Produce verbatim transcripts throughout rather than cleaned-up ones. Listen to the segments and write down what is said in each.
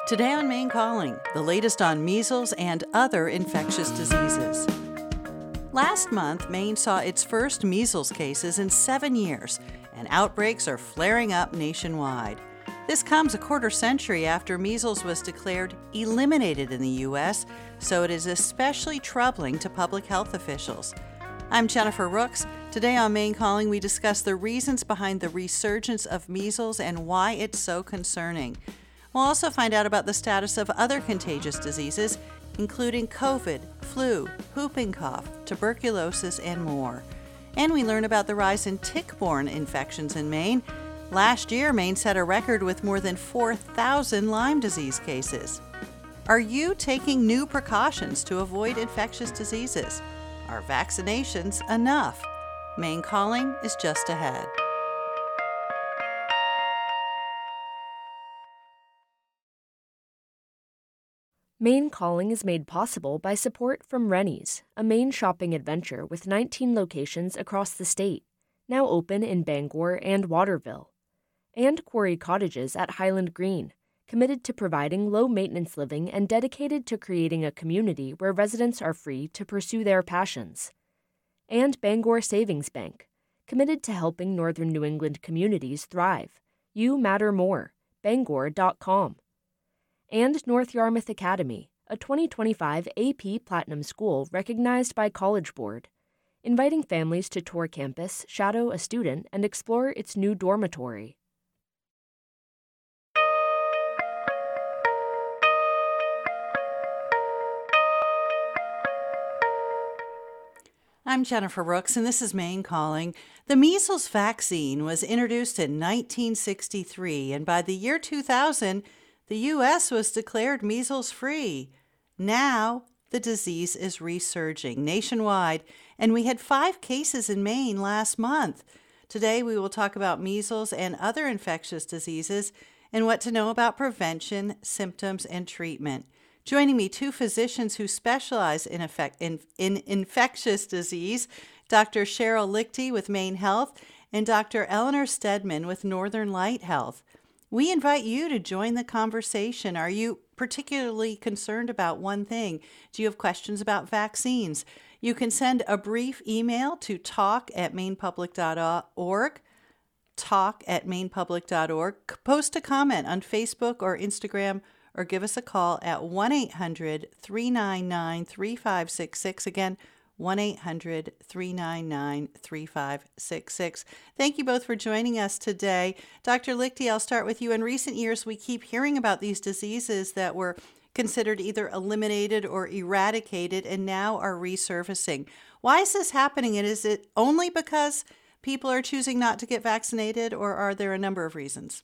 Today on Maine Calling, the latest on measles and other infectious diseases. Last month, Maine saw its first measles cases in seven years, and outbreaks are flaring up nationwide. This comes a quarter century after measles was declared eliminated in the U S, so it is especially troubling to public health officials. I'm Jennifer Rooks. Today on Maine Calling, we discuss the reasons behind the resurgence of measles and why it's so concerning. We'll also find out about the status of other contagious diseases, including COVID, flu, whooping cough, tuberculosis, and more. And we learn about the rise in tick-borne infections in Maine. Last year, Maine set a record with more than four thousand Lyme disease cases. Are you taking new precautions to avoid infectious diseases? Are vaccinations enough? Maine Calling is just ahead. Maine Calling is made possible by support from Rennie's, a Maine shopping adventure with nineteen locations across the state, now open in Bangor and Waterville, and Quarry Cottages at Highland Green, committed to providing low-maintenance living and dedicated to creating a community where residents are free to pursue their passions, and Bangor Savings Bank, committed to helping Northern New England communities thrive. You matter more. Bangor dot com. And North Yarmouth Academy, a twenty twenty-five A P Platinum school recognized by College Board, inviting families to tour campus, shadow a student, and explore its new dormitory. I'm Jennifer Rooks, and this is Maine Calling. The measles vaccine was introduced in nineteen sixty-three, and by the year two thousand, the U S was declared measles-free. Now, the disease is resurging nationwide, and we had five cases in Maine last month. Today, we will talk about measles and other infectious diseases and what to know about prevention, symptoms, and treatment. Joining me, two physicians who specialize in, effect, in, in infectious disease, Doctor Cheryl Lichty with Maine Health and Doctor Eleanor Stedman with Northern Light Health. We invite you to join the conversation. Are you particularly concerned about one thing? Do you have questions about vaccines? You can send a brief email to talk at maine public dot org, talk at maine public dot org. Post a comment on Facebook or Instagram, or give us a call at one eight hundred, three nine nine, three five six six. Again, one eight hundred, three nine nine, three five six six. Thank you both for joining us today. Doctor Lichty, I'll start with you. In recent years, we keep hearing about these diseases that were considered either eliminated or eradicated and now are resurfacing. Why is this happening? And is it only because people are choosing not to get vaccinated, or are there a number of reasons?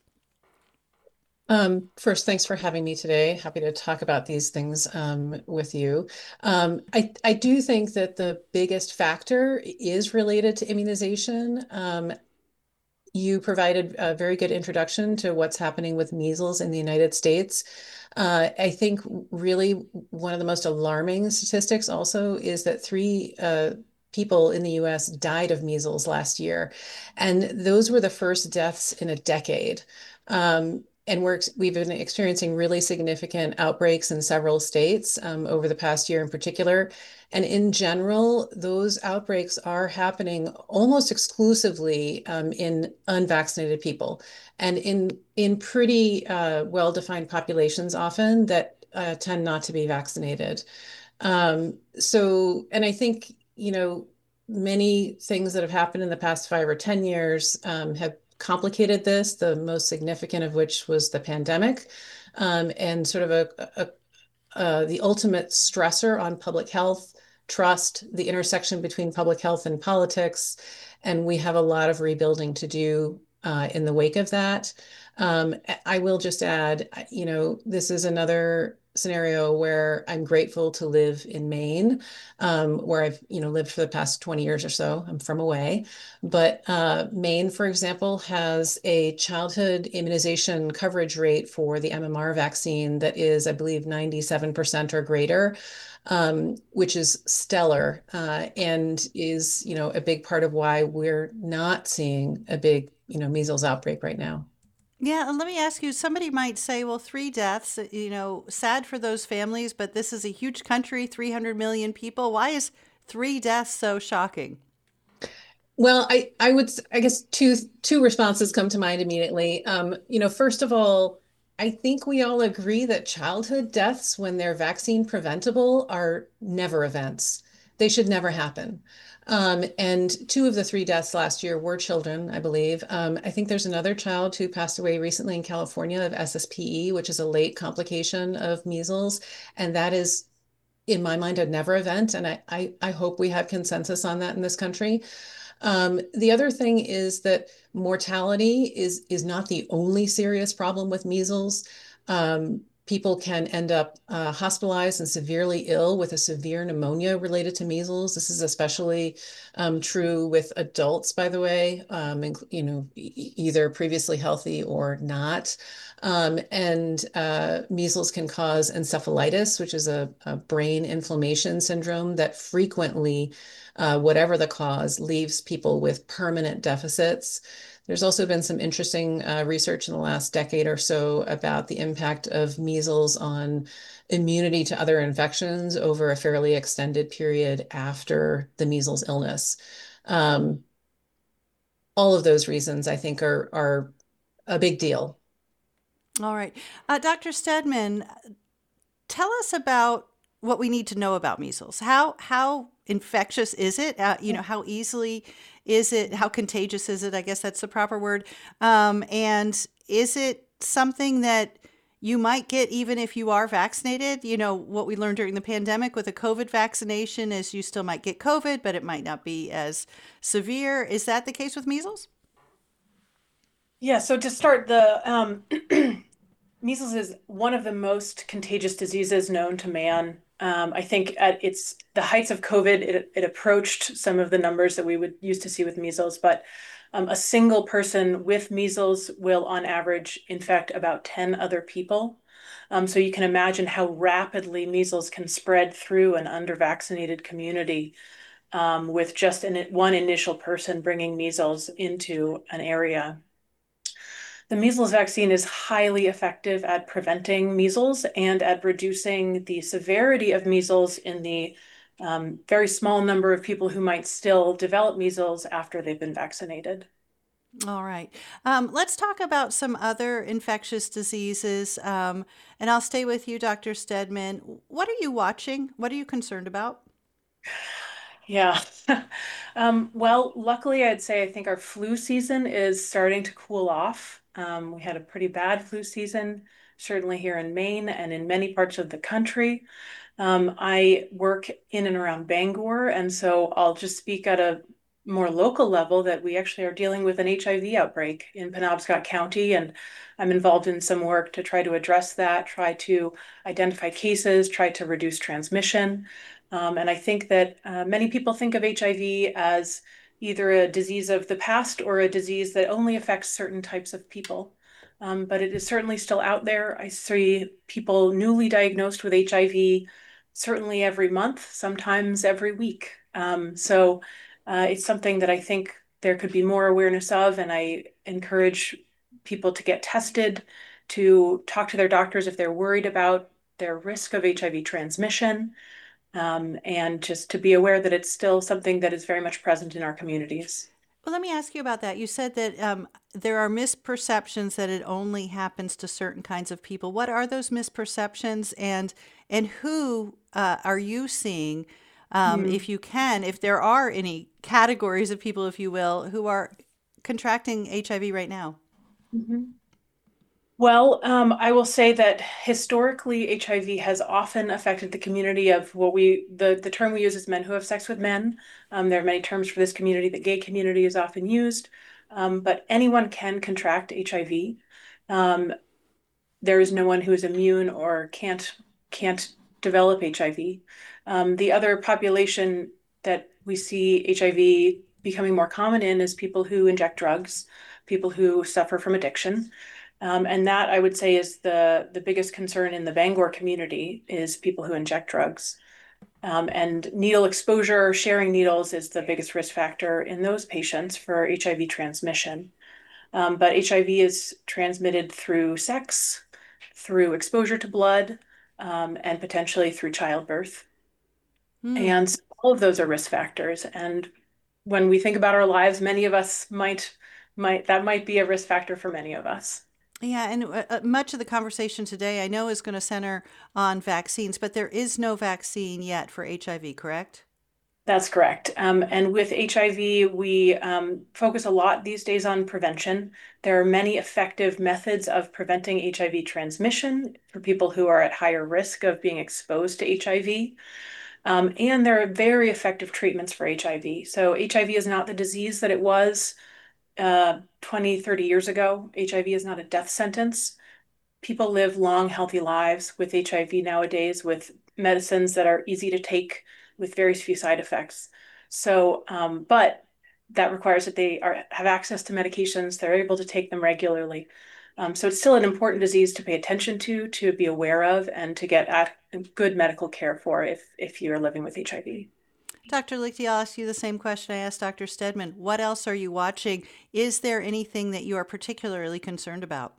Um, first, thanks for having me today. Happy to talk about these things um, with you. Um, I, I do think that the biggest factor is related to immunization. Um, you provided a very good introduction to what's happening with measles in the United States. Uh, I think really one of the most alarming statistics also is that three uh, people in the U S died of measles last year, and those were the first deaths in a decade. Um, And we're, we've been experiencing really significant outbreaks in several states um, over the past year in particular. And in general, those outbreaks are happening almost exclusively um, in unvaccinated people, and in, in pretty uh, well-defined populations often that uh, tend not to be vaccinated. Um, so, and I think, you know, many things that have happened in the past five or ten years um, have complicated this, the most significant of which was the pandemic, um, and sort of a, a, a the ultimate stressor on public health, trust, the intersection between public health and politics. And we have a lot of rebuilding to do uh, in the wake of that. Um, I will just add, you know, this is another scenario where I'm grateful to live in Maine, um, where I've, you know, lived for the past twenty years or so. I'm from away. But uh, Maine, for example, has a childhood immunization coverage rate for the M M R vaccine that is, I believe, ninety-seven percent or greater, um, which is stellar uh, and is, you know, a big part of why we're not seeing a big, you know, measles outbreak right now. Yeah, and let me ask you, somebody might say, well, three deaths, uh, you know, sad for those families, but this is a huge country, three hundred million people. Why is three deaths so shocking? Well, I I would I guess two two responses come to mind immediately. Um, you know, first of all, I think we all agree that childhood deaths, when they're vaccine preventable, are never events. They should never happen. Um, and two of the three deaths last year were children, I believe. Um, I think there's another child who passed away recently in California of S S P E, which is a late complication of measles, and that is, in my mind, a never event. And I I, I hope we have consensus on that in this country. Um, the other thing is that mortality is is not the only serious problem with measles. Um, people can end up uh, hospitalized and severely ill with a severe pneumonia related to measles. This is especially um, true with adults, by the way, um, and, you know, e either previously healthy or not. Um, and uh, measles can cause encephalitis, which is a, a brain inflammation syndrome that frequently, uh, whatever the cause, leaves people with permanent deficits. There's also been some interesting uh, research in the last decade or so about the impact of measles on immunity to other infections over a fairly extended period after the measles illness. Um, all of those reasons, I think, are are a big deal. All right. Uh, doctor Stedman, tell us about what we need to know about measles. How how infectious is it? Uh, you know, how easily is it? How contagious is it? I guess that's the proper word. Um, and is it something that you might get even if you are vaccinated? You know, what we learned during the pandemic with a COVID vaccination is you still might get COVID, but it might not be as severe. Is that the case with measles? Yeah, so to start, the um, measles is one of the most contagious diseases known to man. Um, I think at its the heights of COVID, it, it approached some of the numbers that we would used to see with measles, but um, a single person with measles will, on average, infect about ten other people. Um, so you can imagine how rapidly measles can spread through an under-vaccinated community um, with just an, one initial person bringing measles into an area. The measles vaccine is highly effective at preventing measles and at reducing the severity of measles in the um, very small number of people who might still develop measles after they've been vaccinated. All right. Um, let's talk about some other infectious diseases. Um, and I'll stay with you, doctor Stedman. What are you watching? What are you concerned about? Yeah. um, well, luckily, I'd say I think our flu season is starting to cool off. Um, we had a pretty bad flu season, certainly here in Maine and in many parts of the country. Um, I work in and around Bangor, and so I'll just speak at a more local level that we actually are dealing with an H I V outbreak in Penobscot County, and I'm involved in some work to try to address that, try to identify cases, try to reduce transmission. Um, and I think that uh, many people think of H I V as either a disease of the past or a disease that only affects certain types of people. Um, but it is certainly still out there. I see people newly diagnosed with H I V certainly every month, sometimes every week. Um, so uh, it's something that I think there could be more awareness of, and I encourage people to get tested, to talk to their doctors if they're worried about their risk of H I V transmission, um, and just to be aware that it's still something that is very much present in our communities. Well, let me ask you about that. You said that um, there are misperceptions that it only happens to certain kinds of people. What are those misperceptions, and and who uh, are you seeing, um, Mm-hmm. if you can, if there are any categories of people, if you will, who are contracting H I V right now? Mm-hmm. Well, um, I will say that historically, H I V has often affected the community of what we, the, the term we use is men who have sex with men. Um, there are many terms for this community. The gay community is often used, um, but anyone can contract H I V. Um, there is no one who is immune or can't can't develop H I V. Um, the other population that we see H I V becoming more common in is people who inject drugs, people who suffer from addiction. Um, and that I would say is the the biggest concern in the Bangor community is people who inject drugs. Um, and needle exposure, sharing needles is the biggest risk factor in those patients for H I V transmission. Um, but H I V is transmitted through sex, through exposure to blood, um, and potentially through childbirth. Hmm. And so all of those are risk factors. And when we think about our lives, many of us might might that might be a risk factor for many of us. Yeah, and uh, uh, much of the conversation today I know is going to center on vaccines, but there is no vaccine yet for H I V, correct? That's correct. Um, and with H I V, we um, focus a lot these days on prevention. There are many effective methods of preventing H I V transmission for people who are at higher risk of being exposed to H I V. Um, and there are very effective treatments for H I V. So H I V is not the disease that it was uh, twenty, thirty years ago. H I V is not a death sentence. People live long, healthy lives with H I V nowadays with medicines that are easy to take with very few side effects. So, um, but that requires that they are have access to medications, they're able to take them regularly. Um, so it's still an important disease to pay attention to, to be aware of, and to get at good medical care for if if you're living with H I V. Doctor Lichty, I'll ask you the same question I asked Doctor Stedman. What else are you watching? Is there anything that you are particularly concerned about?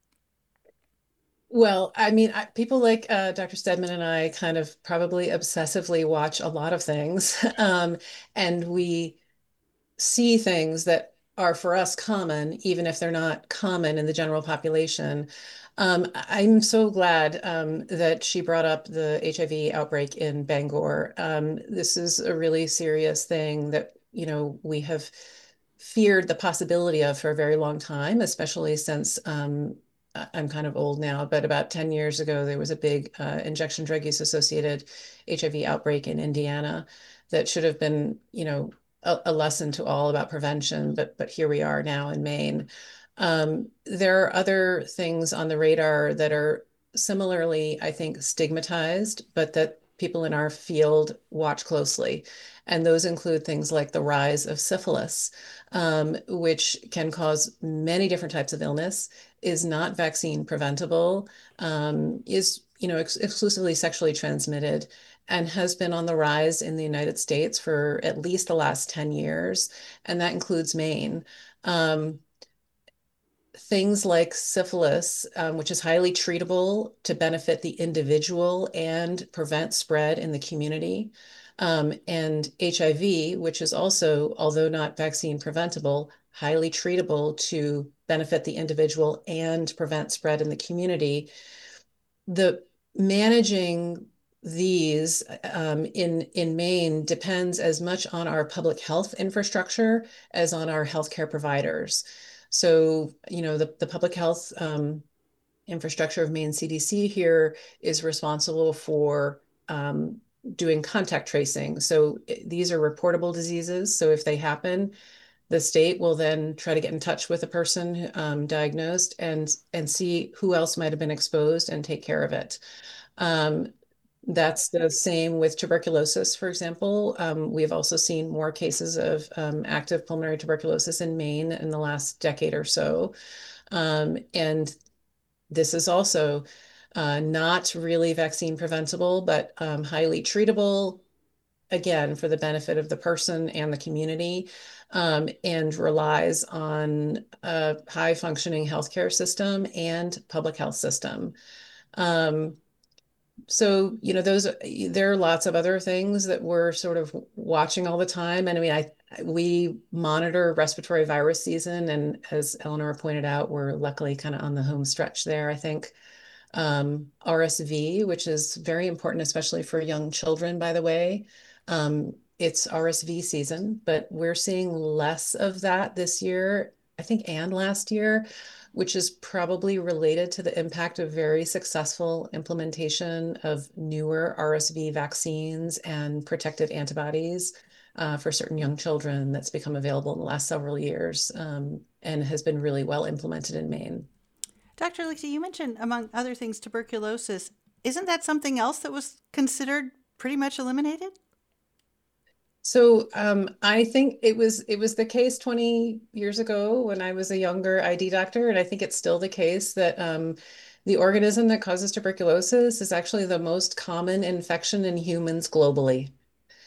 Well, I mean, I, people like uh, Doctor Stedman and I kind of probably obsessively watch a lot of things. Um, and we see things that are for us common, even if they're not common in the general population. Um, I'm so glad um, that she brought up the H I V outbreak in Bangor. Um, this is a really serious thing that, you know, we have feared the possibility of for a very long time, especially since um, I- I'm kind of old now, but about ten years ago, there was a big uh, injection drug use associated H I V outbreak in Indiana that should have been, you know, a, a lesson to all about prevention, but but here we are now in Maine. Um, there are other things on the radar that are similarly, I think, stigmatized, but that people in our field watch closely. And those include things like the rise of syphilis, um, which can cause many different types of illness, is not vaccine preventable, um, is, you know, ex exclusively sexually transmitted, and has been on the rise in the United States for at least the last ten years, and that includes Maine. Um, things like syphilis, um, which is highly treatable to benefit the individual and prevent spread in the community. Um, and H I V, which is also, although not vaccine preventable, highly treatable to benefit the individual and prevent spread in the community. The managing these um, in in Maine depends as much on our public health infrastructure as on our healthcare providers. So, you know, the, the public health um, infrastructure of Maine C D C here is responsible for um, doing contact tracing. So these are reportable diseases. So if they happen, the state will then try to get in touch with a person um, diagnosed and and see who else might have been exposed and take care of it. Um, that's the same with tuberculosis, for example. Um, we've also seen more cases of um, active pulmonary tuberculosis in Maine in the last decade or so. Um, and this is also uh, not really vaccine preventable, but um, highly treatable, again, for the benefit of the person and the community, um, and relies on a high functioning healthcare system and public health system. Um, so, you know, those, there are lots of other things that we're sort of watching all the time. And I mean, I, we monitor respiratory virus season. And as Eleanor pointed out, we're luckily kind of on the home stretch there, I think. Um, R S V, which is very important, especially for young children, by the way. Um, it's R S V season, but we're seeing less of that this year, I think, and last year, which is probably related to the impact of very successful implementation of newer R S V vaccines and protective antibodies uh, for certain young children that's become available in the last several years, um, and has been really well implemented in Maine. Doctor Lichty, you mentioned, among other things, tuberculosis. Isn't that something else that was considered pretty much eliminated? So um, I think it was it was the case twenty years ago when I was a younger I D doctor, and I think it's still the case that um, the organism that causes tuberculosis is actually the most common infection in humans globally.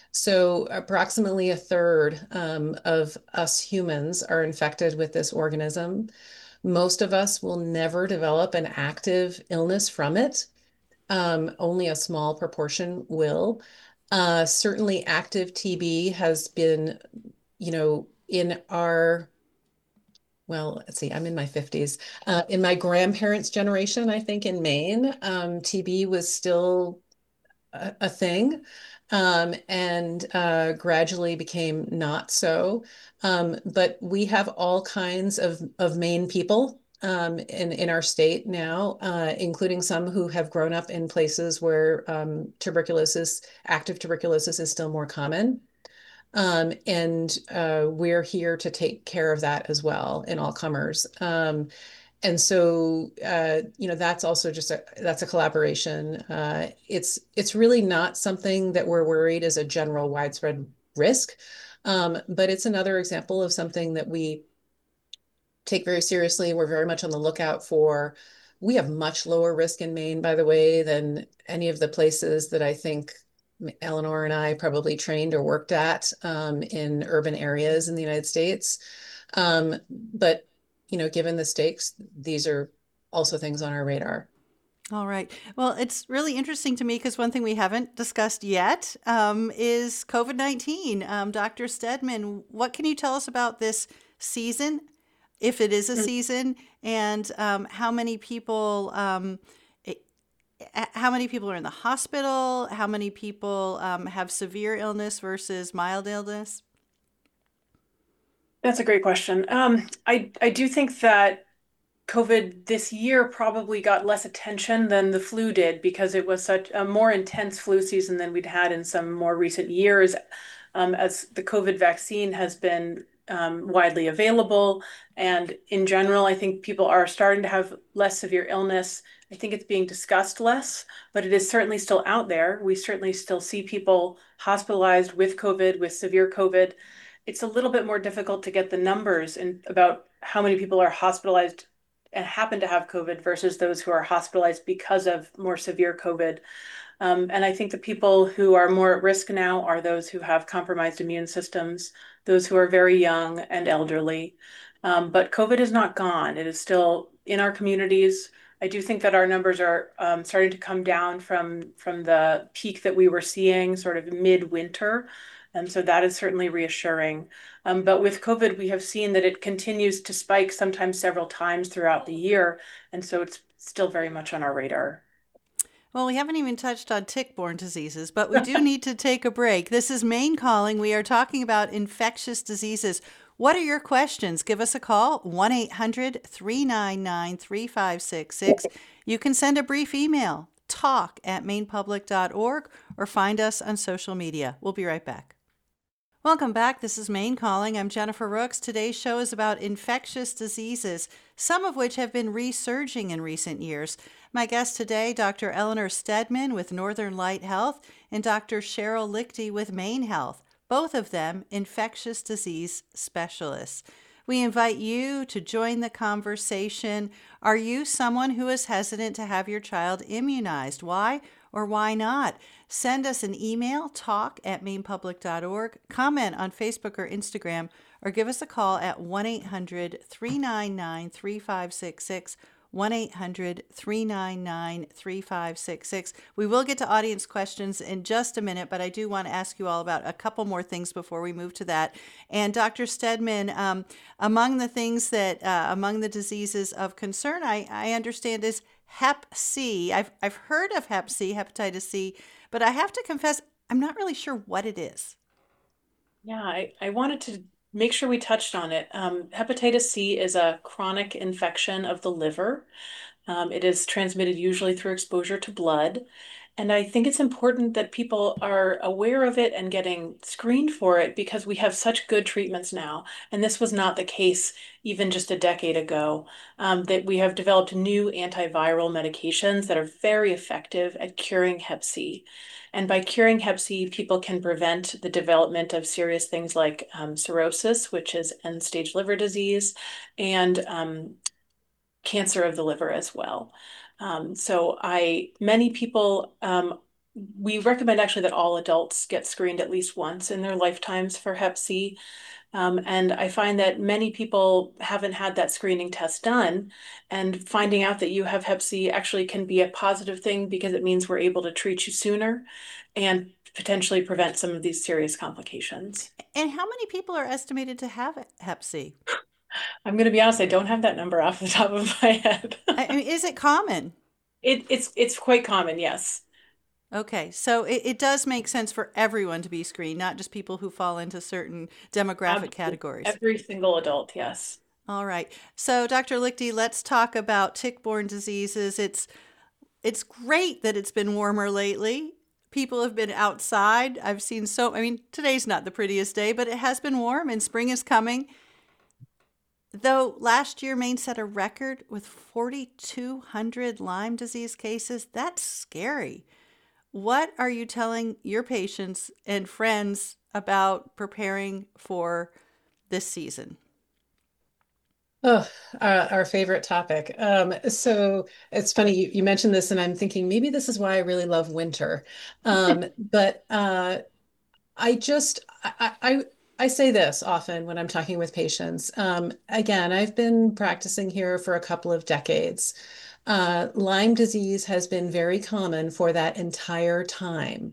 So approximately a third um, of us humans are infected with this organism. Most of us will never develop an active illness from it. Um, only a small proportion will. Uh, certainly active T B has been, you know, in our, well, let's see, I'm in my fifties. Uh, in my grandparents' generation, I think in Maine, um, T B was still a, a thing, um, and uh, gradually became not so. Um, but we have all kinds of, of Maine people um, in, in our state now, uh, including some who have grown up in places where um, tuberculosis, active tuberculosis is still more common. Um, and uh, we're here to take care of that as well in all comers. Um, and so, uh, you know, that's also just a that's a collaboration. Uh, it's it's really not something that we're worried is a general widespread risk, um, but it's another example of something that we take very seriously. We're very much on the lookout for. We have much lower risk in Maine, by the way, than any of the places that I think Eleanor and I probably trained or worked at um, in urban areas in the United States. Um, but, you know, given the stakes, these are also things on our radar. All right. Well, it's really interesting to me because one thing we haven't discussed yet um, is COVID nineteen. Um, Doctor Stedman, what can you tell us about this season, if it is a season, and um, how many people um, it, how many people are in the hospital? How many people um, have severe illness versus mild illness? That's a great question. Um, I I do think that COVID this year probably got less attention than the flu did because it was such a more intense flu season than we'd had in some more recent years, um, as the COVID vaccine has been um, widely available. And in general, I think people are starting to have less severe illness. I think it's being discussed less, but it is certainly still out there. We certainly still see people hospitalized with COVID, with severe COVID. It's a little bit more difficult to get the numbers and about how many people are hospitalized and happen to have COVID versus those who are hospitalized because of more severe COVID. Um, and I think the people who are more at risk now are those who have compromised immune systems, those who are very young and elderly. Um, but COVID is not gone. It is still in our communities. I do think that our numbers are um, starting to come down from from the peak that we were seeing sort of mid-winter. And so that is certainly reassuring. Um, but with COVID, we have seen that it continues to spike sometimes several times throughout the year. And so it's still very much on our radar. Well, we haven't even touched on tick-borne diseases, but we do need to take a break. This is Maine Calling. We are talking about infectious diseases. What are your questions? Give us a call, one eight hundred, three nine nine, three five six six. You can send a brief email, talk at maine public dot org, or find us on social media. We'll be right back. Welcome back. This is Maine Calling. I'm Jennifer Rooks. Today's show is about infectious diseases, some of which have been resurging in recent years. My guests today, Doctor Eleanor Stedman with Northern Light Health and Doctor Cheryl Lichty with Maine Health, both of them infectious disease specialists. We invite you to join the conversation. Are you someone who is hesitant to have your child immunized? Why or why not? Send us an email, talk at maine public dot org, comment on Facebook or Instagram, or give us a call at one eight hundred, three nine nine, three five six six, one eight hundred, three nine nine, three five six six. We will get to audience questions in just a minute, but I do want to ask you all about a couple more things before we move to that. And Doctor Stedman, um, among the things that, uh, among the diseases of concern, I, I understand is Hep C. I've, I've heard of Hep C, hepatitis C, but I have to confess, I'm not really sure what it is. Yeah, I, I wanted to make sure we touched on it. Um, hepatitis C is a chronic infection of the liver. Um, it is transmitted usually through exposure to blood. And I think it's important that people are aware of it and getting screened for it because we have such good treatments now. And this was not the case even just a decade ago, um, that we have developed new antiviral medications that are very effective at curing Hep C. And by curing Hep C, people can prevent the development of serious things like um, cirrhosis, which is end-stage liver disease, and um, cancer of the liver as well. Um, so I, many people um, we recommend actually that all adults get screened at least once in their lifetimes for Hep C. Um, and I find that many people haven't had that screening test done, and finding out that you have Hep C actually can be a positive thing because it means we're able to treat you sooner and potentially prevent some of these serious complications. And how many people are estimated to have Hep C? I'm going to be honest, I don't have that number off the top of my head. I mean, is it common? It, it's it's quite common, yes. Okay, so it, it does make sense for everyone to be screened, not just people who fall into certain demographic Absolutely. categories. Every single adult, yes. All right. So, Doctor Lichty, let's talk about tick-borne diseases. It's it's great that it's been warmer lately. People have been outside. I've seen so, I mean, today's not the prettiest day, but it has been warm and spring is coming. Though last year Maine set a record with four thousand two hundred Lyme disease cases. That's scary. What are you telling your patients and friends about preparing for this season? Oh, our, our favorite topic. Um, so it's funny you, you mentioned this, and I'm thinking maybe this is why I really love winter. Um, but uh, I just I, I I say this often when I'm talking with patients. Um, again, I've been practicing here for a couple of decades. Uh, Lyme disease has been very common for that entire time.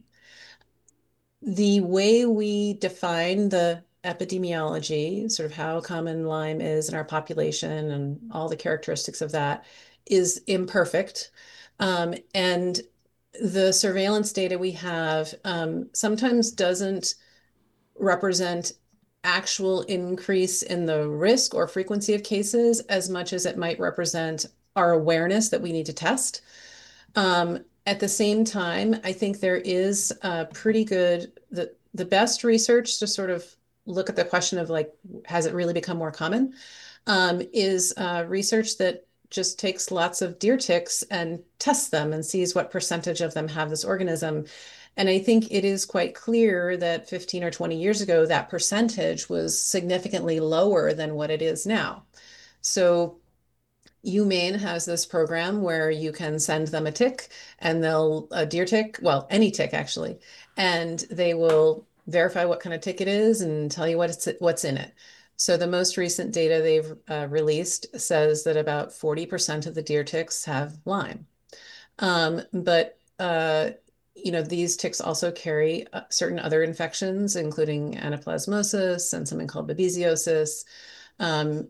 The way we define the epidemiology, sort of how common Lyme is in our population and all the characteristics of that, is imperfect. Um, and the surveillance data we have um, sometimes doesn't represent actual increase in the risk or frequency of cases as much as it might represent our awareness that we need to test. Um, at the same time, I think there is a pretty good, the, the best research to sort of look at the question of like, has it really become more common, um, is uh, research that just takes lots of deer ticks and tests them and sees what percentage of them have this organism. And I think it is quite clear that fifteen or twenty years ago, that percentage was significantly lower than what it is now. So UMaine has this program where you can send them a tick and they'll, a deer tick, well, any tick actually, and they will verify what kind of tick it is and tell you what it's, what's in it. So the most recent data they've uh, released says that about forty percent of the deer ticks have Lyme. Um, but, uh, you know, these ticks also carry uh, certain other infections, including anaplasmosis and something called babesiosis. Um,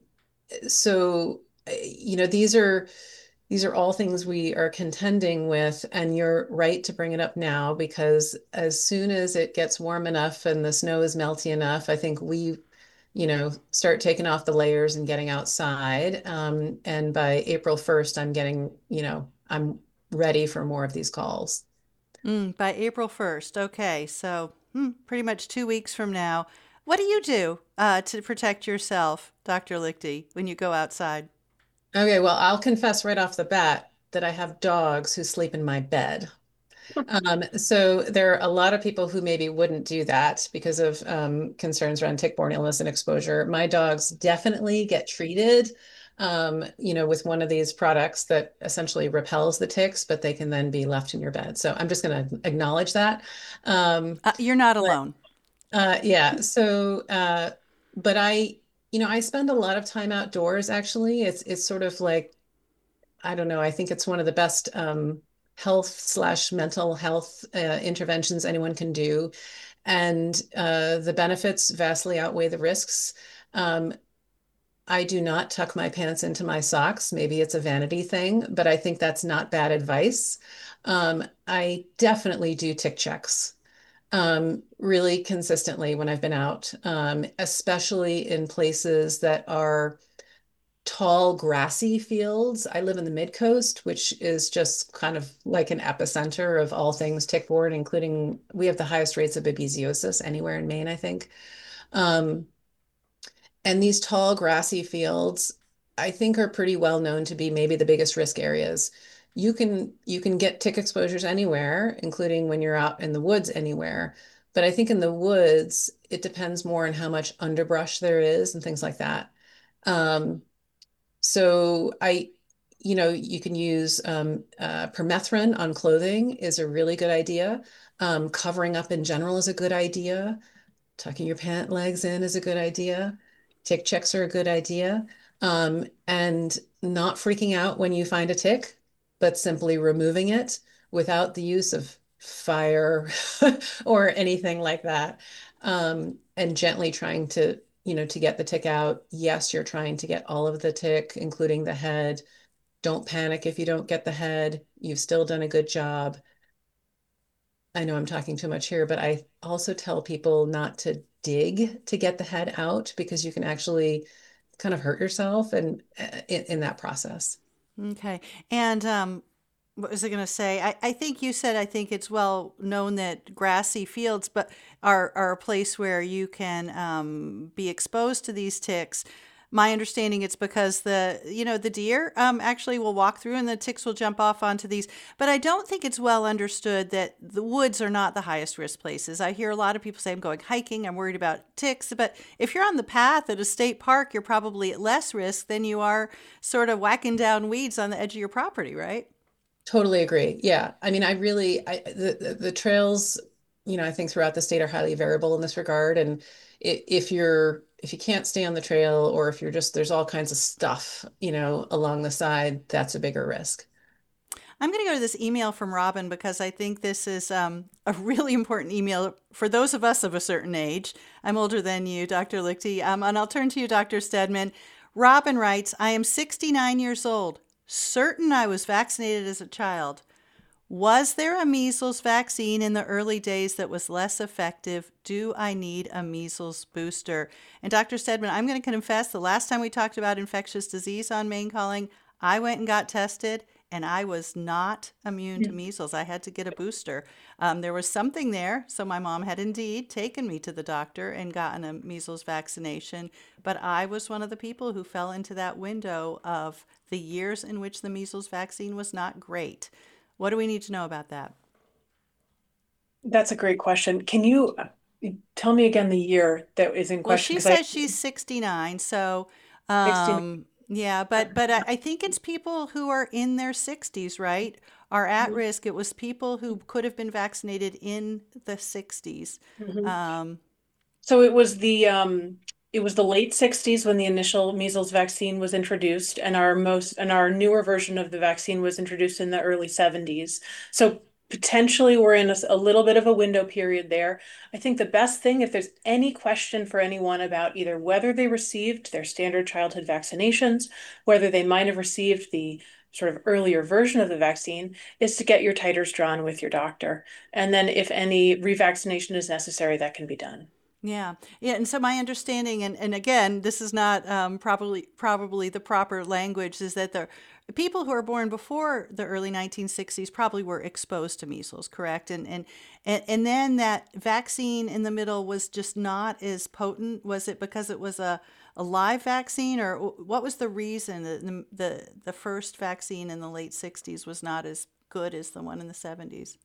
so, you know, these are these are all things we are contending with, and you're right to bring it up now because as soon as it gets warm enough and the snow is melty enough, I think we, you know, start taking off the layers and getting outside. Um, and by April first, I'm getting, you know, I'm ready for more of these calls. Mm, by April first. Okay, so hmm, pretty much two weeks from now. What do you do uh, to protect yourself, Doctor Lichty, when you go outside? Okay, well, I'll confess right off the bat that I have dogs who sleep in my bed. Um, so there are a lot of people who maybe wouldn't do that because of um, concerns around tick-borne illness and exposure. My dogs definitely get treated, um, you know, with one of these products that essentially repels the ticks, but they can then be left in your bed. So I'm just going to acknowledge that. Um, Uh, you're not but alone. uh, yeah, so uh, but I, you know, I spend a lot of time outdoors actually. It's it's sort of like I don't know. I think it's one of the best um, health slash mental health uh, interventions anyone can do. And uh, the benefits vastly outweigh the risks. Um, I do not tuck my pants into my socks. Maybe it's a vanity thing, but I think that's not bad advice. Um, I definitely do tick checks um, really consistently when I've been out, um, especially in places that are tall, grassy fields. I live in the mid-coast, which is just kind of like an epicenter of all things tick-borne, including we have the highest rates of babesiosis anywhere in Maine, I think. Um, and these tall, grassy fields, I think are pretty well known to be maybe the biggest risk areas. You can you can get tick exposures anywhere, including when you're out in the woods anywhere. But I think in the woods, it depends more on how much underbrush there is and things like that. Um, so I, you know, you can use um, uh, permethrin on clothing is a really good idea. Um, covering up in general is a good idea. Tucking your pant legs in is a good idea. Tick checks are a good idea. Um, and not freaking out when you find a tick, but simply removing it without the use of fire or anything like that. Um, and gently trying to, you know, to get the tick out. Yes, you're trying to get all of the tick, including the head. Don't panic if you don't get the head. You've still done a good job. I know I'm talking too much here, but I also tell people not to dig to get the head out because you can actually kind of hurt yourself and uh, in, in that process. Okay. And um, what was I going to say? I, I think you said, I think it's well known that grassy fields but are, are a place where you can um, be exposed to these ticks. My understanding it's because the, you know, the deer um, actually will walk through and the ticks will jump off onto these. But I don't think it's well understood that the woods are not the highest risk places. I hear a lot of people say, I'm going hiking, I'm worried about ticks. But if you're on the path at a state park, you're probably at less risk than you are sort of whacking down weeds on the edge of your property, right? Totally agree. Yeah. I mean, I really, I, the, the, the trails, you know, I think throughout the state are highly variable in this regard. And i- if you're, if you can't stay on the trail or if you're just, there's all kinds of stuff, you know, along the side, that's a bigger risk. I'm going to go to this email from Robin because I think this is um, a really important email for those of us of a certain age. I'm older than you, Doctor Lichty, um, and I'll turn to you, Doctor Stedman. Robin writes, I am sixty-nine years old, certain I was vaccinated as a child. Was there a measles vaccine in the early days that was less effective? Do I need a measles booster? And Doctor Stedman, I'm going to confess the last time we talked about infectious disease on Maine Calling, I went and got tested and I was not immune to measles. I had to get a booster. Um, there was something there. So my mom had indeed taken me to the doctor and gotten a measles vaccination. But I was one of the people who fell into that window of the years in which the measles vaccine was not great. What do we need to know about that? That's a great question. Can you uh, tell me again the year that is in Well, question? she Because I says she's sixty-nine, so sixteen. um, yeah, but but I, I think it's people who are in their sixties, right? Are at risk. It was people who could have been vaccinated in the sixties. Mhm. Um, So it was the um it was the late sixties when the initial measles vaccine was introduced, and our most and our newer version of the vaccine was introduced in the early seventies. So potentially we're in a, a little bit of a window period there. I think the best thing, if there's any question for anyone about either whether they received their standard childhood vaccinations, whether they might have received the sort of earlier version of the vaccine, is to get your titers drawn with your doctor. And then if any revaccination is necessary, that can be done. Yeah, yeah, and so my understanding, and, and again, this is not um, probably probably the proper language, is that the people who are born before the early nineteen sixties probably were exposed to measles, correct? And and and, and then that vaccine in the middle was just not as potent. Was it because it was a, a live vaccine, or what was the reason that the, the the first vaccine in the late sixties was not as good as the one in the seventies?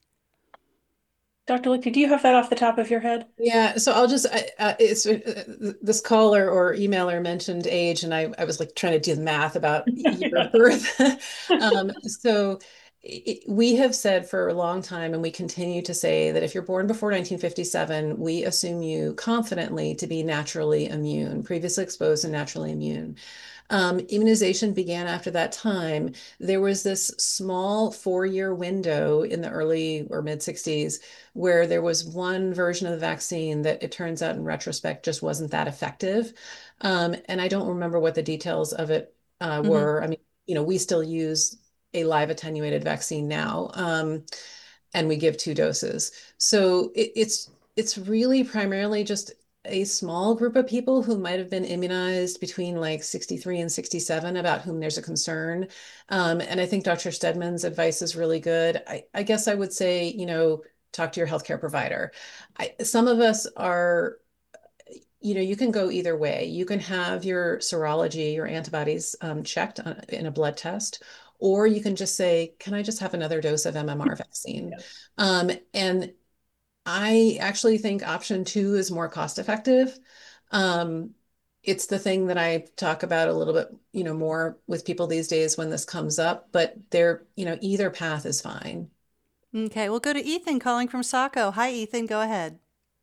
Doctor Lichty, do you have that off the top of your head? Yeah, so I'll just I, uh, it's uh, this caller or emailer mentioned age, and I I was like trying to do the math about year of birth. Um, so it, we have said for a long time, and we continue to say that if you're born before nineteen fifty-seven, we assume you confidently to be naturally immune, previously exposed and naturally immune. Um, immunization began after that time. There was this small four-year window in the early or mid sixties where there was one version of the vaccine that it turns out in retrospect just wasn't that effective. Um, and I don't remember what the details of it uh, Hmm. were. I mean, you know, we still use a live attenuated vaccine now, um, and we give two doses. So it, it's it's really primarily just a small group of people who might have been immunized between like sixty-three and sixty-seven about whom there's a concern. Um, and I think Doctor Stedman's advice is really good. I, I guess I would say, you know, talk to your healthcare provider. I, some of us are, you know, you can go either way. You can have your serology, your antibodies um, checked on, in a blood test, or you can just say, can I just have another dose of M M R vaccine? Yeah. Um, and I actually think option two is more cost effective. Um, it's the thing that I talk about a little bit, you know, more with people these days when this comes up, but they're, you know, either path is fine. Okay, we'll go to Ethan calling from Saco. Hi, Ethan. Go ahead.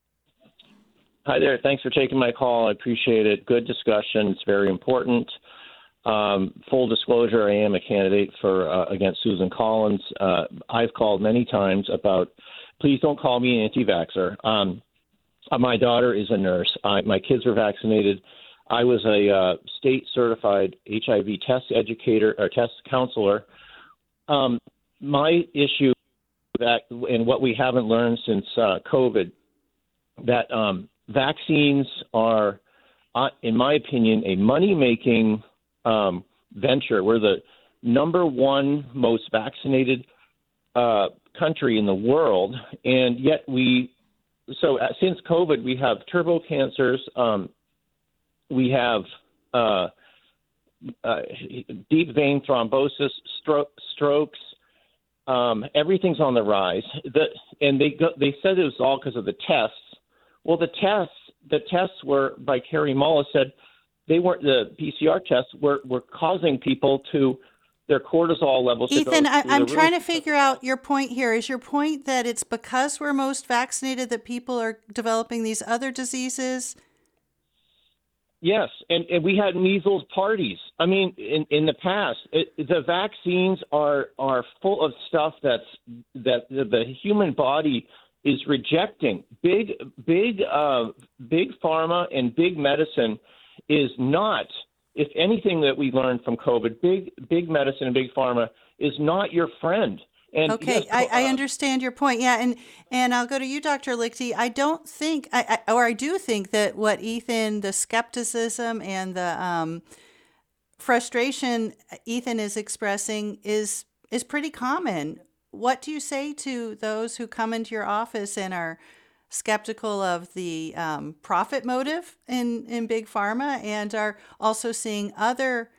Hi there. Thanks for taking my call. I appreciate it. Good discussion. It's very important. Um, full disclosure, I am a candidate for uh, against Susan Collins. Uh, I've called many times about, please don't call me an anti-vaxxer. Um, my daughter is a nurse. I, my kids were vaccinated. I was a uh, state-certified H I V test educator or test counselor. Um, my issue that, and what we haven't learned since uh, COVID, that um, vaccines are, uh, in my opinion, a money-making um, venture. We're the number one most vaccinated uh, country in the world, and yet we, so uh, since COVID, we have turbo cancers, um, we have uh, uh, deep vein thrombosis, stro- strokes, um, everything's on the rise. The, and they go, they said it was all because of the tests. Well, the tests, the tests were, by Carrie Mullis said, they weren't, the P C R tests were, were causing people to, their cortisol levels to go Ethan, I, through I'm the trying to roof. figure out your point here. Is your point that it's because we're most vaccinated that people are developing these other diseases? Yes, and, and we had measles parties. I mean, in, in the past, it, the vaccines are are full of stuff that's that the, the human body is rejecting. Big, big, uh, big pharma and big medicine is not. If anything that we learned from COVID, big, big medicine and big pharma is not your friend. And Okay, yes, I, I uh, understand your point. Yeah, and and I'll go to you, Doctor Lichty. I don't think, I, I or I do think that what Ethan, the skepticism and the um, frustration Ethan is expressing is is pretty common. What do you say to those who come into your office and are skeptical of the um, profit motive in in big pharma and are also seeing other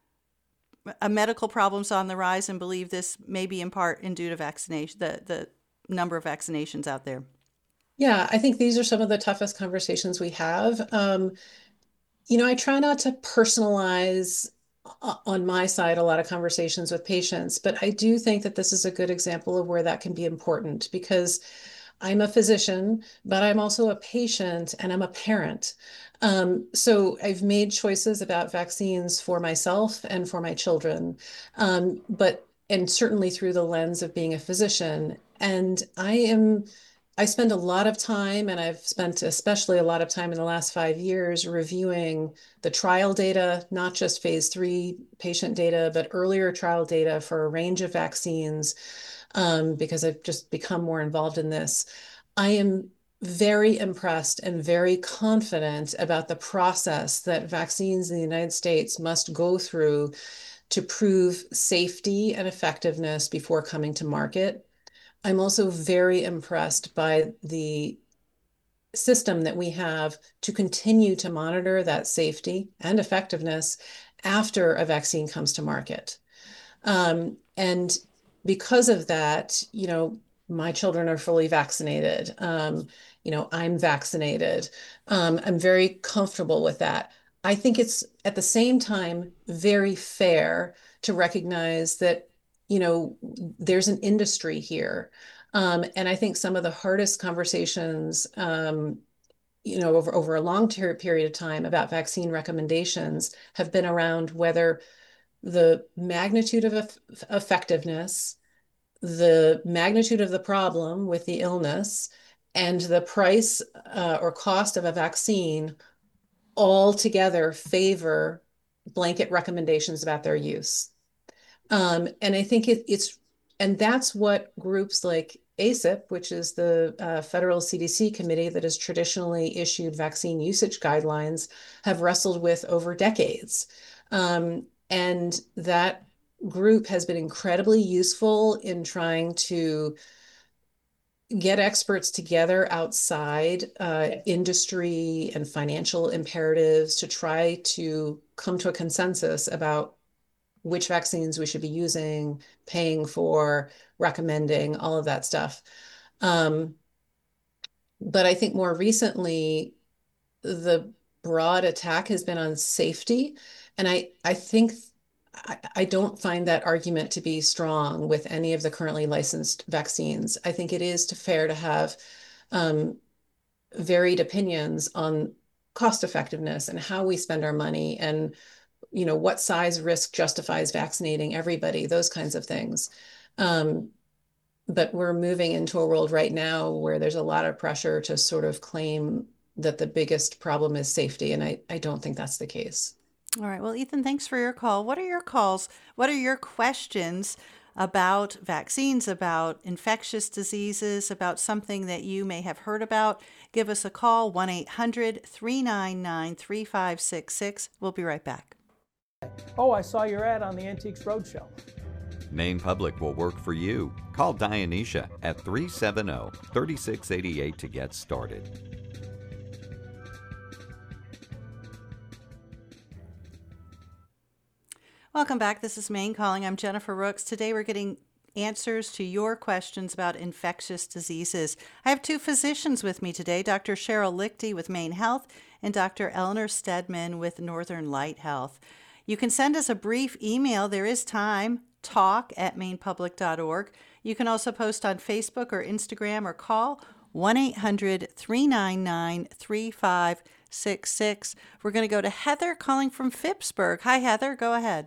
uh, medical problems on the rise and believe this may be in part in due to vaccination, the, the number of vaccinations out there? Yeah, I think these are some of the toughest conversations we have. Um, you know, I try not to personalize uh, on my side a lot of conversations with patients, but I do think that this is a good example of where that can be important because I'm a physician, but I'm also a patient and I'm a parent. Um, so I've made choices about vaccines for myself and for my children, um, but and certainly through the lens of being a physician. And I am I spend a lot of time, and I've spent especially a lot of time in the last five years reviewing the trial data, not just phase three patient data, but earlier trial data for a range of vaccines, um, because I've just become more involved in this. I am very impressed and very confident about the process that vaccines in the United States must go through to prove safety and effectiveness before coming to market. I'm also very impressed by the system that we have to continue to monitor that safety and effectiveness after a vaccine comes to market. Um, and because of that, you know, my children are fully vaccinated. Um, you know, I'm vaccinated. Um, I'm very comfortable with that. I think it's at the same time very fair to recognize that, you know, there's an industry here. Um, and I think some of the hardest conversations, um, you know, over, over a long period of time about vaccine recommendations have been around whether the magnitude of effectiveness, the magnitude of the problem with the illness, and the price uh, or cost of a vaccine all together favor blanket recommendations about their use. Um, and I think it, it's, and that's what groups like A C I P, which is the uh, federal C D C committee that has traditionally issued vaccine usage guidelines, have wrestled with over decades. Um, and that group has been incredibly useful in trying to get experts together outside uh, industry and financial imperatives to try to come to a consensus about which vaccines we should be using, paying for, recommending, all of that stuff. Um, but I think more recently, the broad attack has been on safety. And I, I think I, I don't find that argument to be strong with any of the currently licensed vaccines. I think it is to fair to have um, varied opinions on cost effectiveness and how we spend our money and, you know, what size risk justifies vaccinating everybody, those kinds of things. Um, but we're moving into a world right now where there's a lot of pressure to sort of claim that the biggest problem is safety. And I, I don't think that's the case. All right. Well, Ethan, thanks for your call. What are your calls? What are your questions about vaccines, about infectious diseases, about something that you may have heard about? Give us a call, one eight hundred, three nine nine, three five six six. We'll be right back. Oh, I saw your ad on the Antiques Roadshow. Maine Public will work for you. Call Dionysia at three seven zero, three six eight eight to get started. Welcome back. This is Maine Calling. I'm Jennifer Rooks. Today we're getting answers to your questions about infectious diseases. I have two physicians with me today, Doctor Cheryl Lichty with Maine Health and Doctor Eleanor Stedman with Northern Light Health. You can send us a brief email. There is time, talk at maine public dot org. You can also post on Facebook or Instagram or call one eight hundred, three nine nine, three five six six. We're going to go to Heather calling from Phippsburg. Hi, Heather. Go ahead.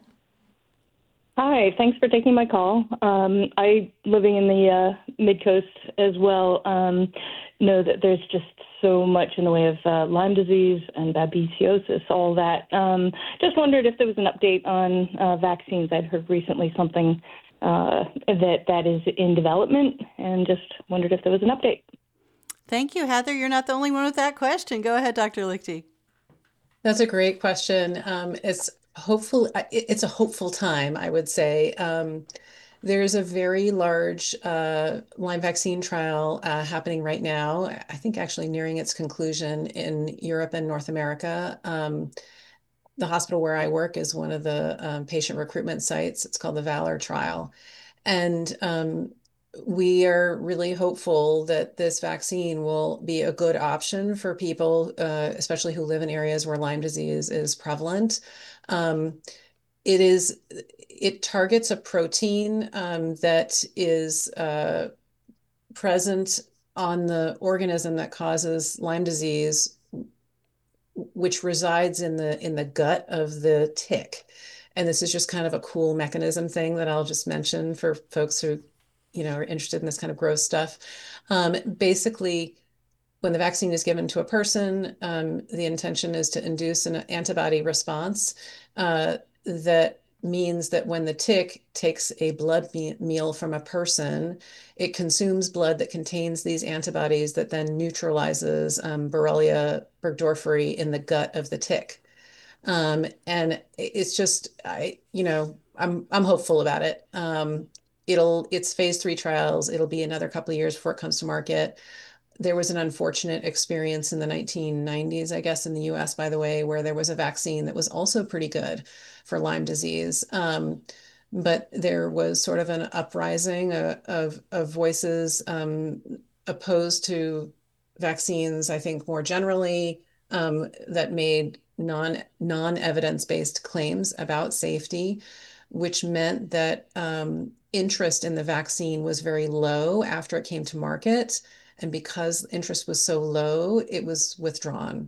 Hi, thanks for taking my call. Um, I, living in the uh, Mid-Coast as well, um, know that there's just so much in the way of uh, Lyme disease and babesiosis, all that. Um, just wondered if there was an update on uh, vaccines. I'd heard recently something uh, that that is in development, and just wondered if there was an update. Thank you, Heather. You're not the only one with that question. Go ahead, Doctor Lichty. That's a great question. Um, it's hopeful. It's a hopeful time, I would say. Um, there's a very large uh, Lyme vaccine trial uh, happening right now. I think actually nearing its conclusion in Europe and North America. Um, the hospital where I work is one of the um, patient recruitment sites. It's called the Valor trial. And um, we are really hopeful that this vaccine will be a good option for people, uh, especially who live in areas where Lyme disease is prevalent. Um, it is, it targets a protein um, that is uh, present on the organism that causes Lyme disease, which resides in the in the gut of the tick. And this is just kind of a cool mechanism thing that I'll just mention for folks who, you know, are interested in this kind of gross stuff. Um, basically, when the vaccine is given to a person, um, the intention is to induce an antibody response uh, that means that when the tick takes a blood me meal from a person, it consumes blood that contains these antibodies that then neutralizes um, Borrelia burgdorferi in the gut of the tick. Um, and it's just, I, you know, I'm I'm hopeful about it. Um, it'll it's phase three trials. It'll be another couple of years before it comes to market. There was an unfortunate experience in the nineteen nineties, I guess, in the U S, by the way, where there was a vaccine that was also pretty good for Lyme disease. Um, but there was sort of an uprising of, of, of voices um, opposed to vaccines, I think, more generally, um, that made non, non-evidence-based claims about safety, which meant that um, interest in the vaccine was very low after it came to market. And because interest was so low, it was withdrawn.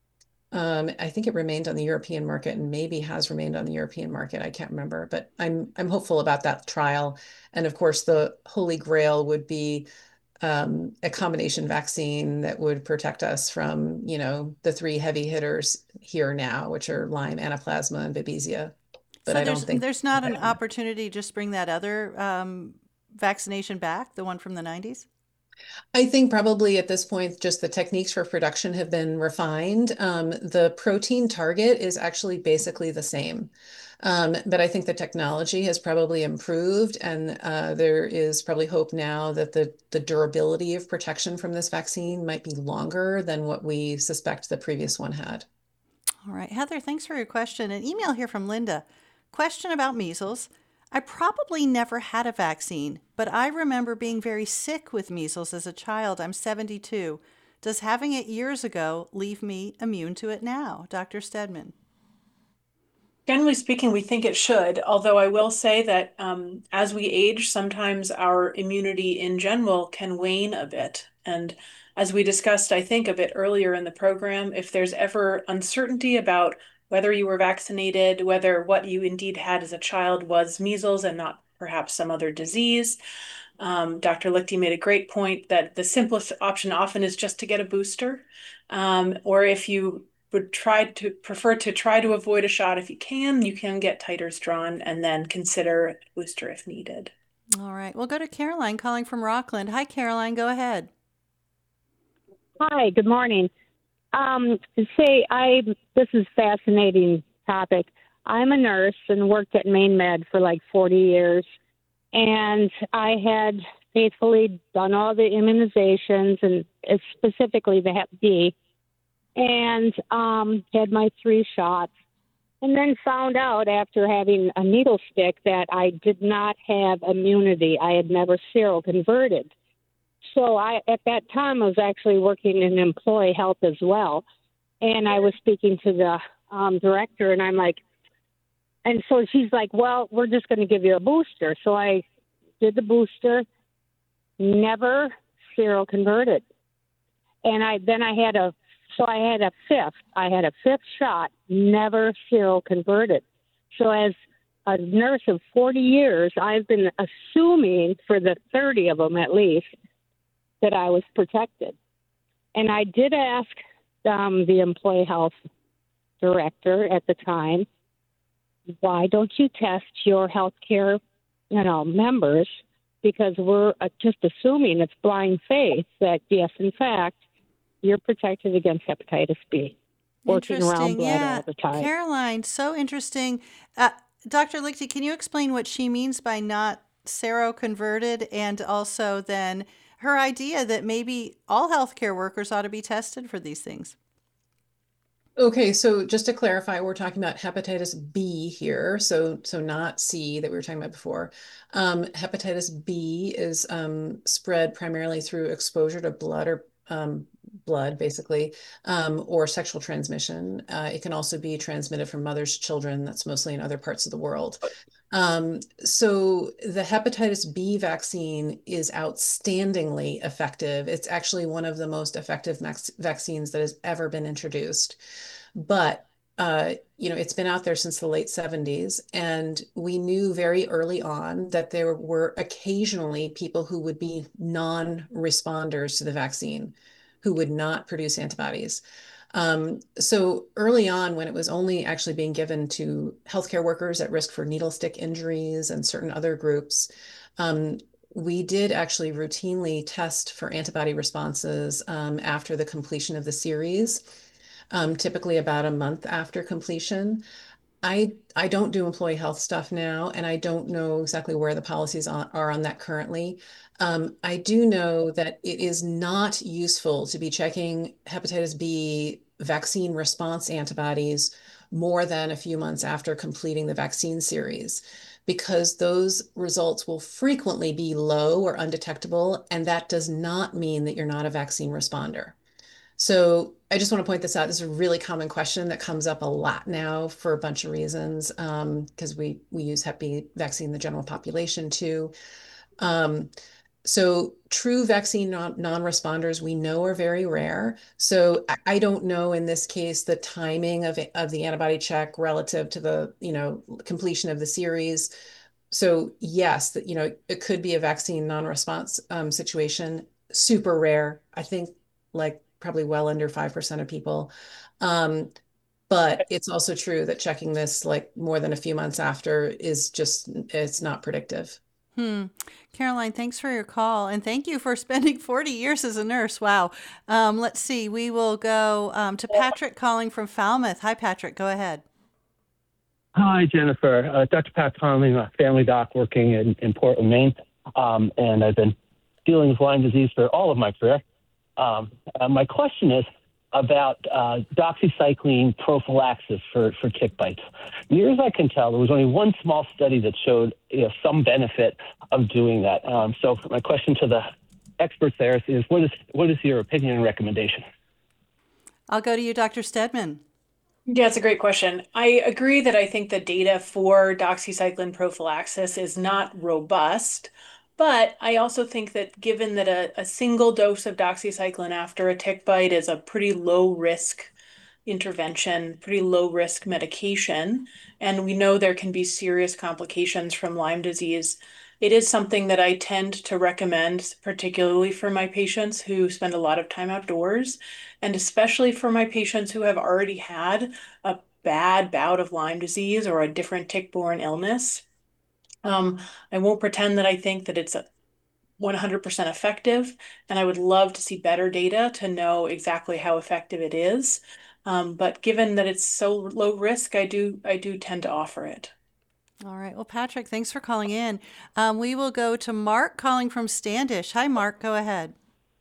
Um, I think it remained on the European market and maybe has remained on the European market. I can't remember, but I'm I'm hopeful about that trial. And of course, the holy grail would be um, a combination vaccine that would protect us from, you know, the three heavy hitters here now, which are Lyme, Anaplasma, and Babesia. But so I there's, don't think there's not an opportunity to just bring that other um, vaccination back, the one from the nineties? I think probably at this point, just the techniques for production have been refined. Um, the protein target is actually basically the same. Um, but I think the technology has probably improved, and uh, there is probably hope now that the, the durability of protection from this vaccine might be longer than what we suspect the previous one had. All right, Heather, thanks for your question. An email here from Linda. Question about measles. I probably never had a vaccine, but I remember being very sick with measles as a child. I'm seventy-two. Does having it years ago leave me immune to it now? Doctor Stedman. Generally speaking, we think it should, although I will say that um, as we age, sometimes our immunity in general can wane a bit. And as we discussed, I think, a bit earlier in the program, if there's ever uncertainty about whether you were vaccinated, whether what you indeed had as a child was measles and not perhaps some other disease, um, Doctor Lichty made a great point that the simplest option often is just to get a booster. Um, or if you would try to prefer to try to avoid a shot if you can, you can get titers drawn and then consider a booster if needed. All right. We'll go to Caroline calling from Rockland. Hi, Caroline. Go ahead. Hi, good morning. Um, say, I this is a fascinating topic. I'm a nurse and worked at Maine Med for like forty years, and I had faithfully done all the immunizations, and specifically the Hep B, and um, had my three shots, and then found out after having a needle stick that I did not have immunity. I had never seroconverted. So I, at that time, I was actually working in employee health as well. And I was speaking to the um, director, and I'm like, and so she's like, well, we're just going to give you a booster. So I did the booster, never seroconverted. And I then I had a, so I had a fifth. I had a fifth shot, never seroconverted. So as a nurse of forty years, I've been assuming for the thirty of them at least, that I was protected. And I did ask um, the employee health director at the time, why don't you test your healthcare, you know, members? Because we're uh, just assuming it's blind faith that, yes, in fact, you're protected against hepatitis B. Working around blood yeah. all the time. Caroline, so interesting. Uh, Doctor Lichty, can you explain what she means by not seroconverted, and also then her idea that maybe all healthcare workers ought to be tested for these things? Okay, so just to clarify, we're talking about hepatitis B here, so so not C that we were talking about before. Um, hepatitis B is um, spread primarily through exposure to blood or um, blood, basically, um, or sexual transmission. Uh, it can also be transmitted from mothers to children. That's mostly in other parts of the world. Um, so the hepatitis B vaccine is outstandingly effective. It's actually one of the most effective max- vaccines that has ever been introduced. But, uh, you know, it's been out there since the late seventies. And we knew very early on that there were occasionally people who would be non-responders to the vaccine, who would not produce antibodies. Um, so early on, when it was only actually being given to healthcare workers at risk for needle stick injuries and certain other groups, um, we did actually routinely test for antibody responses um, after the completion of the series, um, typically about a month after completion. I, I don't do employee health stuff now, and I don't know exactly where the policies on, are on that currently. Um, I do know that it is not useful to be checking hepatitis B vaccine response antibodies more than a few months after completing the vaccine series, because those results will frequently be low or undetectable, and that does not mean that you're not a vaccine responder. So I just want to point this out. This is a really common question that comes up a lot now for a bunch of reasons, because um, we, we use Hep B vaccine in the general population too. Um, So true vaccine non- non-responders we know are very rare. So I, I don't know in this case the timing of, of the antibody check relative to the, you know, completion of the series. So yes, that, you know, it could be a vaccine non-response um, situation. Super rare. I think like probably well under five percent of people. Um, but it's also true that checking this like more than a few months after is just, it's not predictive. Hmm. Caroline, thanks for your call. And thank you for spending forty years as a nurse. Wow. Um, let's see. We will go um, to Patrick calling from Falmouth. Hi, Patrick. Go ahead. Hi, Jennifer. Uh, Doctor Pat Conley, I'm a family doc working in, in Portland, Maine. Um, and I've been dealing with Lyme disease for all of my career. Um, uh, my question is about uh, doxycycline prophylaxis for, for tick bites. Near as I can tell, there was only one small study that showed you know, some benefit of doing that. Um, so my question to the experts there is what is what is your opinion and recommendation? I'll go to you, Doctor Stedman. Yeah, it's a great question. I agree that I think the data for doxycycline prophylaxis is not robust, but I also think that given that a, a single dose of doxycycline after a tick bite is a pretty low risk intervention, pretty low risk medication, and we know there can be serious complications from Lyme disease. It is something that I tend to recommend, particularly for my patients who spend a lot of time outdoors, and especially for my patients who have already had a bad bout of Lyme disease or a different tick-borne illness. Um, I won't pretend that I think that it's a one hundred percent effective, and I would love to see better data to know exactly how effective it is. Um, but given that it's so low risk, I do I do tend to offer it. All right. Well, Patrick, thanks for calling in. Um, we will go to Mark calling from Standish. Hi, Mark. Go ahead.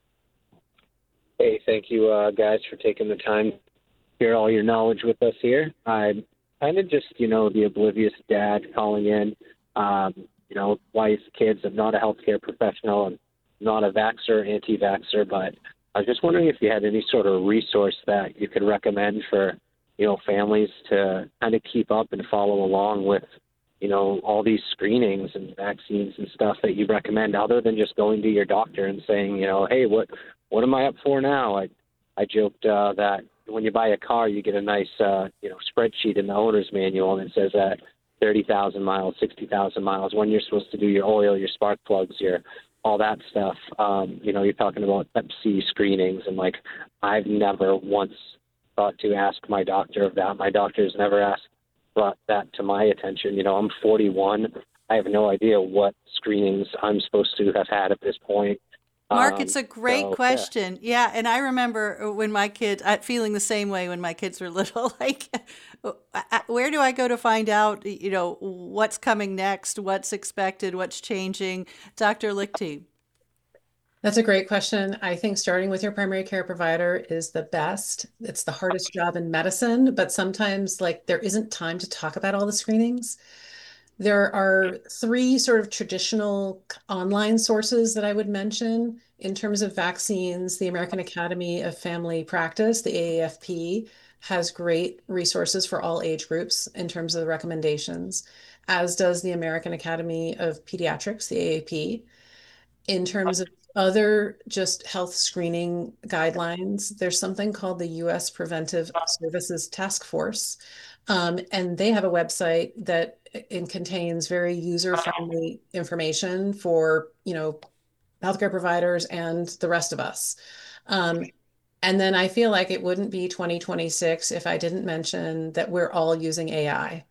Hey, thank you, uh, guys, for taking the time to share all your knowledge with us here. I'm kind of just, you know, the oblivious dad calling in. Um, you know, wife, kids. I'm not a healthcare professional. I'm not a vaxxer, anti-vaxxer, but I was just wondering if you had any sort of resource that you could recommend for, you know, families to kind of keep up and follow along with, you know, all these screenings and vaccines and stuff that you recommend, other than just going to your doctor and saying, you know, hey, what what am I up for now? I I joked uh, that when you buy a car, you get a nice, uh, you know, spreadsheet in the owner's manual, and it says that thirty thousand miles, sixty thousand miles, when you're supposed to do your oil, your spark plugs, your all that stuff. Um, you know, you're talking about Pepsi screenings, and like, I've never once thought to ask my doctor of that. My doctor's never asked brought that to my attention. You know, I'm forty-one. I have no idea what screenings I'm supposed to have had at this point. Mark, Um, it's a great so, question. Yeah. And I remember when my kids, I feeling the same way when my kids were little, like, where do I go to find out, you know, what's coming next, what's expected, what's changing? Doctor Lichty. That's a great question. I think starting with your primary care provider is the best. It's the hardest job in medicine, but sometimes like there isn't time to talk about all the screenings. There are three sort of traditional online sources that I would mention in terms of vaccines. The American Academy of Family Practice, the A A F P, has great resources for all age groups in terms of the recommendations, as does the American Academy of Pediatrics, the A A P. In terms of other just health screening guidelines, there's something called the U S Preventive Services Task Force. Um, and they have a website that it contains very user-friendly information for, you know, healthcare providers and the rest of us. Um, and then I feel like it wouldn't be twenty twenty-six if I didn't mention that we're all using A I.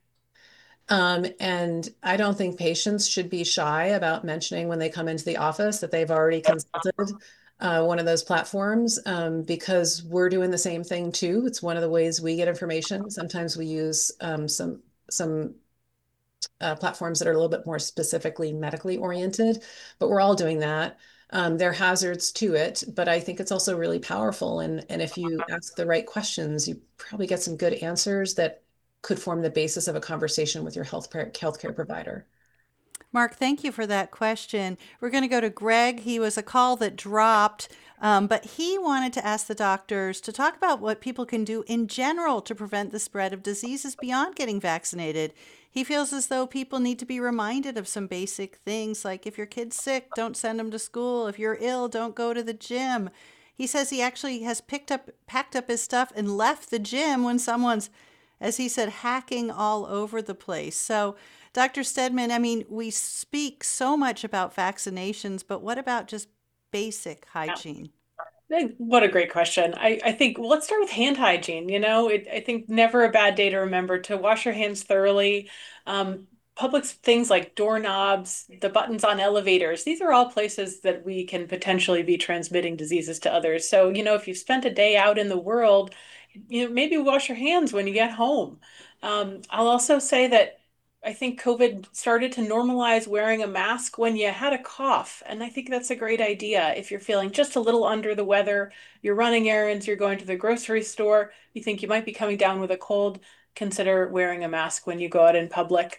Um, and I don't think patients should be shy about mentioning when they come into the office that they've already consulted uh, one of those platforms, um, because we're doing the same thing too. It's one of the ways we get information. Sometimes we use um, some some uh, platforms that are a little bit more specifically medically oriented, but we're all doing that. Um, there are hazards to it, but I think it's also really powerful. And, and if you ask the right questions, you probably get some good answers that could form the basis of a conversation with your health healthcare provider. Mark, thank you for that question. We're going to go to Greg. He was a call that dropped, um, but he wanted to ask the doctors to talk about what people can do in general to prevent the spread of diseases beyond getting vaccinated. He feels as though people need to be reminded of some basic things, like if your kid's sick, don't send them to school. If you're ill, don't go to the gym. He says he actually has picked up, packed up his stuff and left the gym when someone's, as he said, hacking all over the place. So, Doctor Stedman, I mean, we speak so much about vaccinations, but what about just basic hygiene? What a great question. I, I think, well, let's start with hand hygiene. You know, it, I think never a bad day to remember to wash your hands thoroughly. Um, public things like doorknobs, the buttons on elevators, these are all places that we can potentially be transmitting diseases to others. So, you know, if you've spent a day out in the world, you know, maybe wash your hands when you get home. Um, I'll also say that I think COVID started to normalize wearing a mask when you had a cough. And I think that's a great idea. If you're feeling just a little under the weather, you're running errands, you're going to the grocery store, you think you might be coming down with a cold, consider wearing a mask when you go out in public.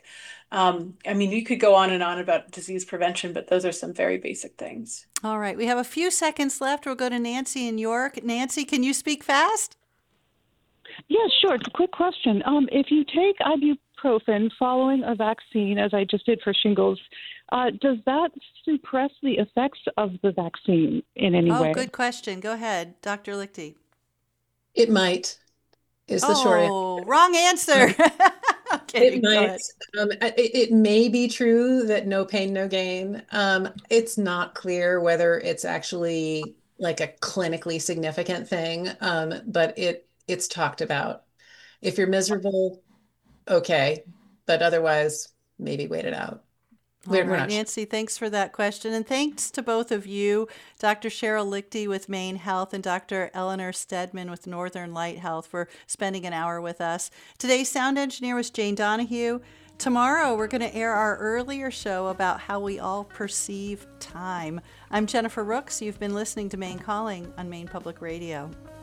Um, I mean, you could go on and on about disease prevention, but those are some very basic things. All right. We have a few seconds left. We'll go to Nancy in York. Nancy, can you speak fast? Yeah, sure. It's a quick question. Um, if you take ibuprofen following a vaccine, as I just did for shingles, uh, does that suppress the effects of the vaccine in any oh, way? Oh, good question. Go ahead, Doctor Lichty. It might, is the oh, short answer. Oh, wrong answer. Okay, it might. Um, it, it may be true that no pain, no gain. Um, it's not clear whether it's actually like a clinically significant thing, um, but it it's talked about. If you're miserable, okay, but otherwise, maybe wait it out. All we're, right, we're not Nancy, sure. Thanks for that question. And thanks to both of you, Doctor Cheryl Lichty with Maine Health and Doctor Eleanor Stedman with Northern Light Health for spending an hour with us. Today's sound engineer was Jane Donahue. Tomorrow, we're going to air our earlier show about how we all perceive time. I'm Jennifer Rooks. You've been listening to Maine Calling on Maine Public Radio.